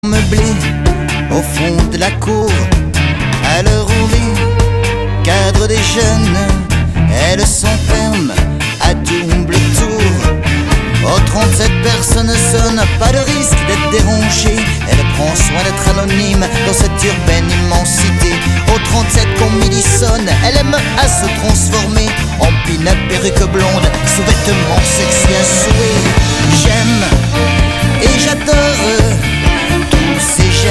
Meublé au fond de la cour, à l'heure où les cadres déjeunent, elles s'enferment à double tour. Au 37, personne ne sonne, pas de risque d'être dérangé. Elle prend soin d'être anonyme dans cette urbaine immensité. Au 37, quand midi sonne, elle aime à se transformer en pin-up perruque blonde, sous-vêtements sexy à souhait.